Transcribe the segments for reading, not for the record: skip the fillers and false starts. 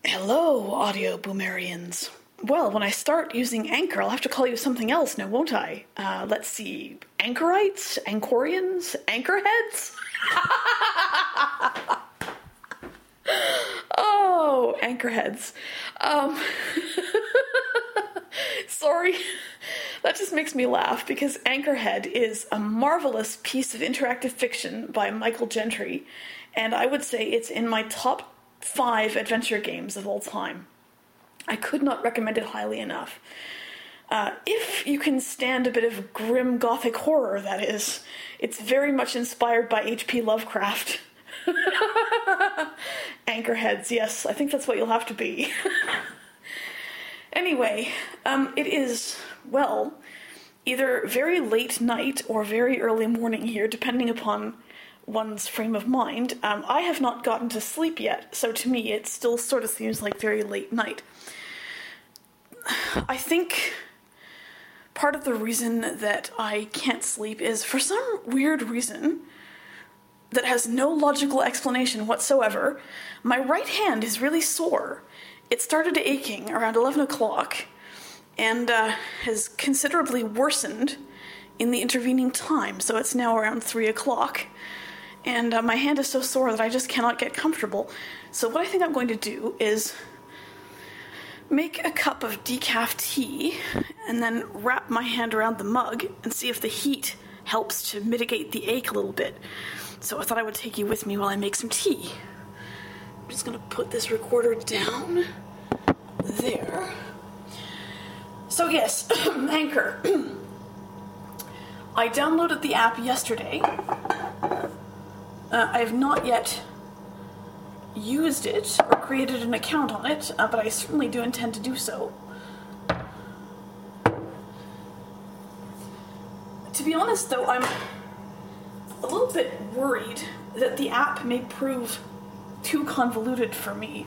Hello, audio boomerians. Well, when I start using Anchor, I'll have to call you something else now, won't I? Let's see. Anchorites? Anchorians? Anchorheads? Oh, Anchorheads. Sorry. That just makes me laugh because Anchorhead is a marvelous piece of interactive fiction by Michael Gentry, and I would say it's in my top 5 adventure games of all time. I could not recommend it highly enough. If you can stand a bit of grim gothic horror, that is, it's very much inspired by H.P. Lovecraft. Anchorheads, yes, I think that's what you'll have to be. Anyway, it is, well, either very late night or very early morning here, depending upon one's frame of mind. I have not gotten to sleep yet, so to me it still sort of seems like very late night. I think part of the reason that I can't sleep is for some weird reason that has no logical explanation whatsoever. My right hand is really sore. It started aching around 11 o'clock and has considerably worsened in the intervening time, so it's now around 3 o'clock. And my hand is so sore that I just cannot get comfortable. So what I think I'm going to do is make a cup of decaf tea and then wrap my hand around the mug and see if the heat helps to mitigate the ache a little bit. So I thought I would take you with me while I make some tea. I'm just going to put this recorder down there. So yes, Anchor. I downloaded the app yesterday. I have not yet used it or created an account on it, but I certainly do intend to do so. To be honest, though, I'm a little bit worried that the app may prove too convoluted for me.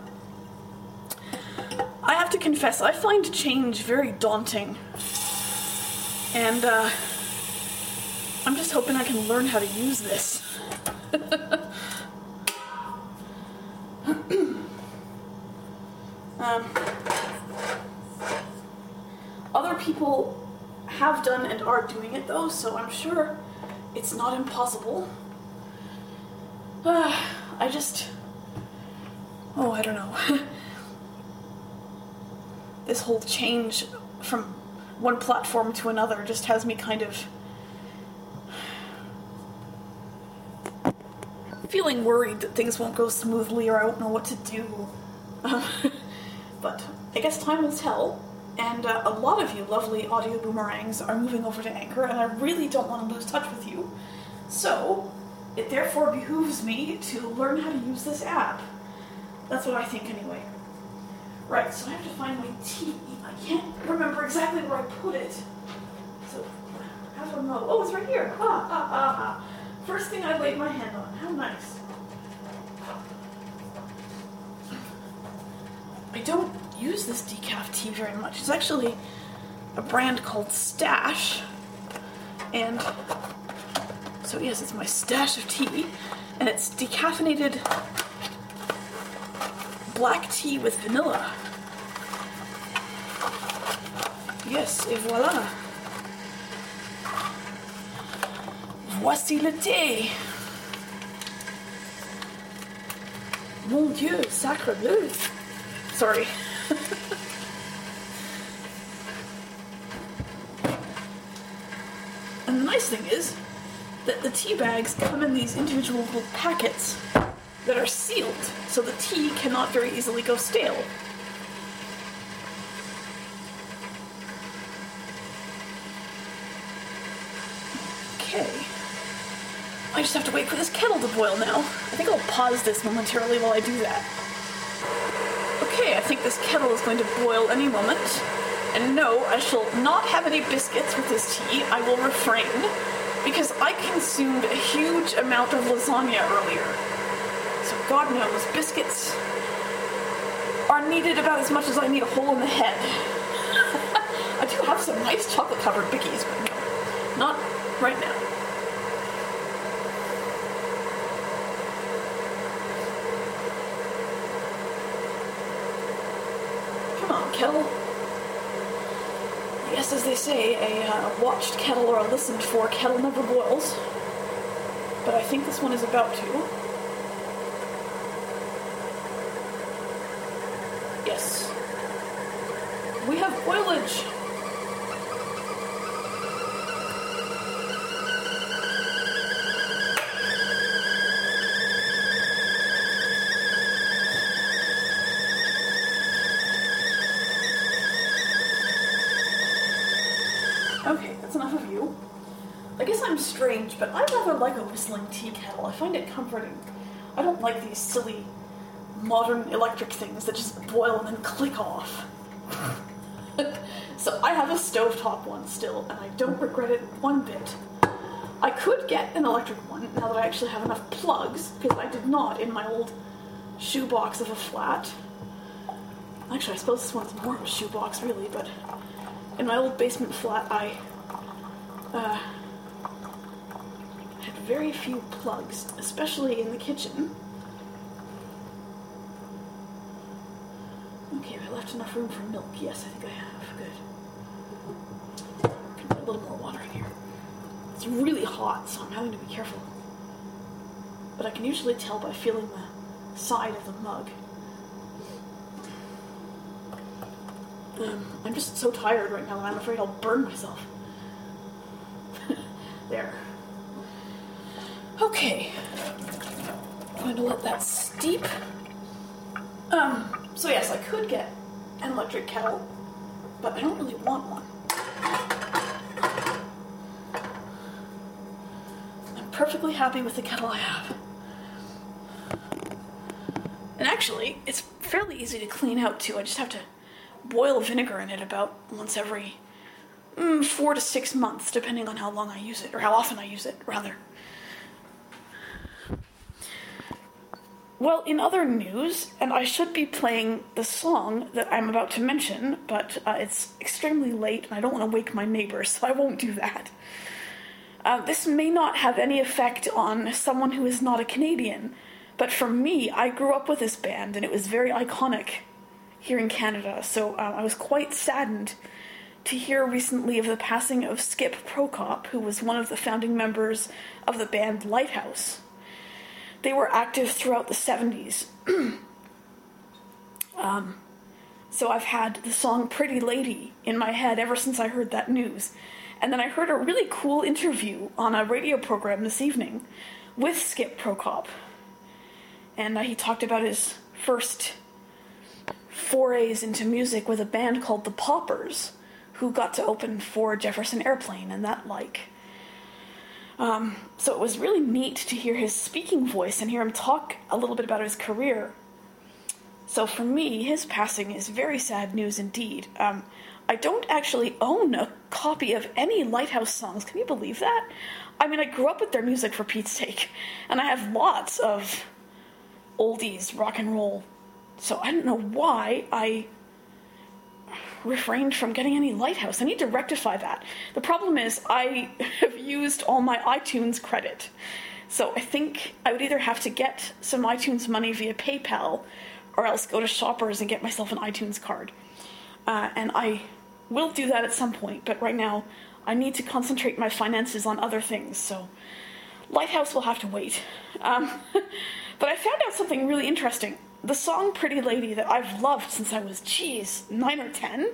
I have to confess, I find change very daunting. And, I'm just hoping I can learn how to use this. Other people have done and are doing it, though, so I'm sure it's not impossible. I don't know. This whole change from one platform to another just has me kind of feeling worried that things won't go smoothly or I won't know what to do. But I guess time will tell. And a lot of you lovely audio boomerangs are moving over to Anchor, and I really don't want to lose touch with you. So, it therefore behooves me to learn how to use this app. That's what I think anyway. Right, so I have to find my tea. I can't remember exactly where I put it. So, how do I know? Oh, it's right here. First thing I laid my hand on. How nice. I don't use this decaf tea very much. It's actually a brand called Stash. And so yes, it's my stash of tea. And it's decaffeinated black tea with vanilla. Yes, et voilà. Voici le thé. Mon Dieu, sacre bleu. Sorry. And the nice thing is that the tea bags come in these individual little packets that are sealed, so the tea cannot very easily go stale. Okay. I just have to wait for this kettle to boil now. I think I'll pause this momentarily while I do that. Okay, I think this kettle is going to boil any moment. And no, I shall not have any biscuits with this tea. I will refrain, because I consumed a huge amount of lasagna earlier. So God knows, biscuits are needed about as much as I need a hole in the head. I do have some nice chocolate-covered bickies, but no, not right now. kettle. I guess, as they say, a watched kettle or a listened for kettle never boils. But I think this one is about to. Yes. We have boilage. Okay, that's enough of you. I guess I'm strange, but I rather like a whistling tea kettle. I find it comforting. I don't like these silly modern electric things that just boil and then click off. So I have a stovetop one still, and I don't regret it one bit. I could get an electric one now that I actually have enough plugs, because I did not in my old shoebox of a flat. Actually, I suppose this one's more of a shoebox, really, but in my old basement flat, I had very few plugs, especially in the kitchen. Okay, have I left enough room for milk? Yes, I think I have. Good. Can put a little more water in here. It's really hot, so I'm having to be careful. But I can usually tell by feeling the side of the mug. I'm just so tired right now that I'm afraid I'll burn myself. There. Okay. I'm going to let that steep. So yes, I could get an electric kettle, but I don't really want one. I'm perfectly happy with the kettle I have. And actually, it's fairly easy to clean out too. I just have to boil vinegar in it about once every 4 to 6 months, depending on how long I use it, or how often I use it, rather. Well, in other news, and I should be playing the song that I'm about to mention, but it's extremely late and I don't want to wake my neighbors, so I won't do that. This may not have any effect on someone who is not a Canadian, but for me, I grew up with this band and it was very iconic here in Canada, so I was quite saddened to hear recently of the passing of Skip Prokop, who was one of the founding members of the band Lighthouse. They were active throughout the 70s. So I've had the song Pretty Lady in my head ever since I heard that news. And then I heard a really cool interview on a radio program this evening with Skip Prokop. And he talked about his first forays into music with a band called the Poppers, who got to open for Jefferson Airplane and that like. So it was really neat to hear his speaking voice and hear him talk a little bit about his career. So for me, his passing is very sad news indeed. I don't actually own a copy of any Lighthouse songs. Can you believe that? I mean, I grew up with their music, for Pete's sake, and I have lots of oldies, rock and roll. So I don't know why I refrained from getting any Lighthouse. I need to rectify that. The problem is I have used all my iTunes credit. So I think I would either have to get some iTunes money via PayPal or else go to Shoppers and get myself an iTunes card. And I will do that at some point, but right now I need to concentrate my finances on other things, so Lighthouse will have to wait. But I found out something really interesting. The song Pretty Lady that I've loved since I was, 9 or 10,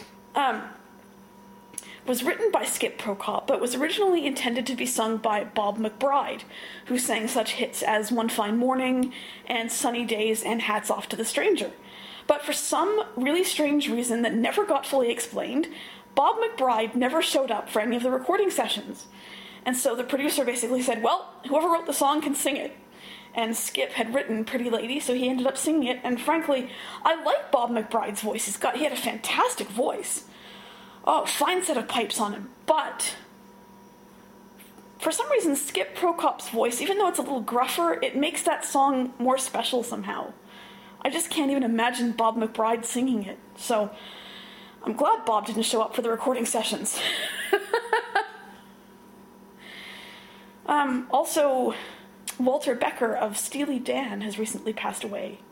was written by Skip Prokop, but was originally intended to be sung by Bob McBride, who sang such hits as One Fine Morning and Sunny Days and Hats Off to the Stranger. But for some really strange reason that never got fully explained, Bob McBride never showed up for any of the recording sessions. And so the producer basically said, well, whoever wrote the song can sing it. And Skip had written Pretty Lady, so he ended up singing it. And frankly, I like Bob McBride's voice. He had a fantastic voice. Oh, fine set of pipes on him. But for some reason, Skip Prokop's voice, even though it's a little gruffer, it makes that song more special somehow. I just can't even imagine Bob McBride singing it. So I'm glad Bob didn't show up for the recording sessions. Also, Walter Becker of Steely Dan has recently passed away.